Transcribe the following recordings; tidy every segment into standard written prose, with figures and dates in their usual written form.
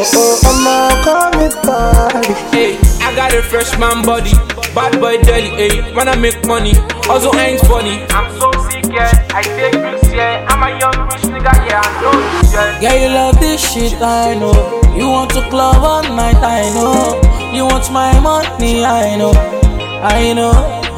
Kiss. I'ma call me body. Hey, I got a freshman body, bad boy jelly. Hey, when I make money, also ain't funny. I'm so sick, yeah. I take risks, yeah. I'm a young rich nigga, yeah. I know this, yeah. Yeah, you love this shit, I know. You want to club all night, I know. You want my money, I know. I know.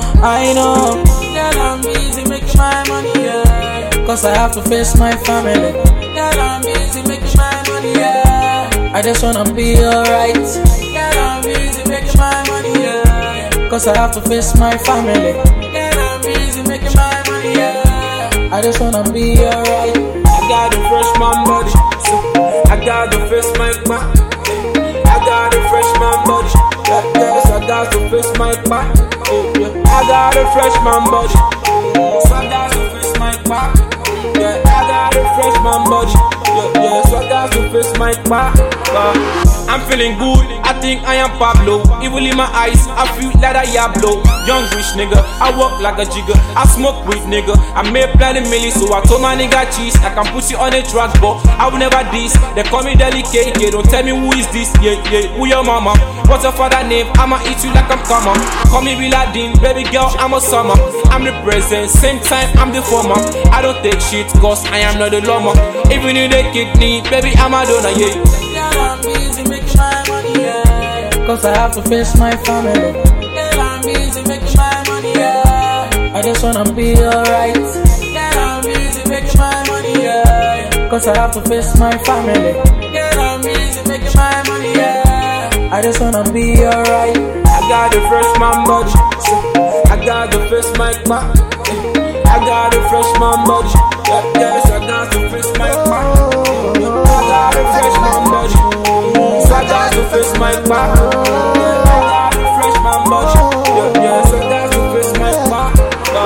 Girl, I'm busy making my money, yeah. Cause I have to face my family. Girl, I'm busy making my money, yeah. I just wanna be alright. Girl, I'm busy making my money, yeah. Cause I have to face my family. Girl, I'm busy making my money, yeah. I just wanna be alright. I got a freshman body, so I got to face my back. I got a freshman body, yes, I got to face my back. Oh, yeah. I got a freshman body, so I got to face my back. Yeah, I got a freshman body, yeah, so I got to face my back. I'm feeling good, I think I am Pablo. Evil in my eyes, I feel like I Diablo. Young rich nigga, I walk like a jigger. I smoke weed nigga, I made plenty millies. So I told my nigga cheese, I can put you on a track, but I will never diss. They call me delicate, yeah, don't tell me who is this, yeah, who your mama? What's your father name? I'ma eat you like I'm comma. Call me Biladin, baby girl, I'm a summer. I'm the present, same time I'm the former. I don't take shit, cause I am not the llama. Even if they kick me, baby, I'm a donor, yeah. Girl, I'm busy making my money, yeah. Cause I have to face my family. Girl, I'm busy making my money, yeah. I just wanna be alright. Girl, I'm busy making my money, yeah. Cause I have to face my family. Girl, I'm busy making my money, yeah. I just wanna be alright. I got a freshman body, so I got to face my back. I got a freshman body, yes, I got to face my back. I got a freshman body, so I got to face my back. I got a freshman body, yes, I got to face my back.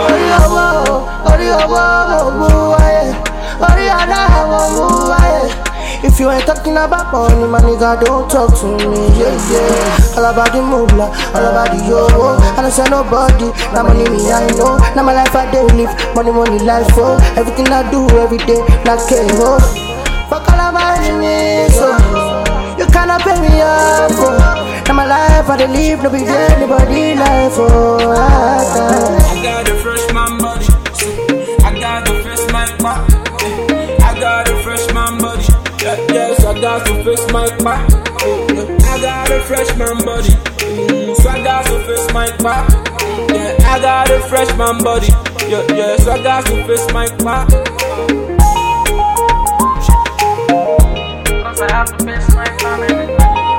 If you ain't talking about money, my nigga, don't talk to me, yeah. All about the moolah, all about the yo. I don't say nobody, now money me, I know. Now my life I do live, money life, oh. Everything I do every day, like oh. Fuck all of my enemies, so you cannot pay me off, oh. Now my life I do live, no be anybody life, oh. I got a freshman body, so I got to face my back. I got a freshman body, yes, I got to face my back. I got a freshman body, so I got to face my back. Yeah, I got a freshman body, yes, I got to face my back. Cause I have to face my family.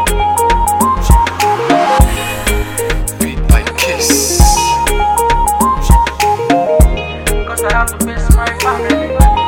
Beat by Kiss. Cause I have to face my family.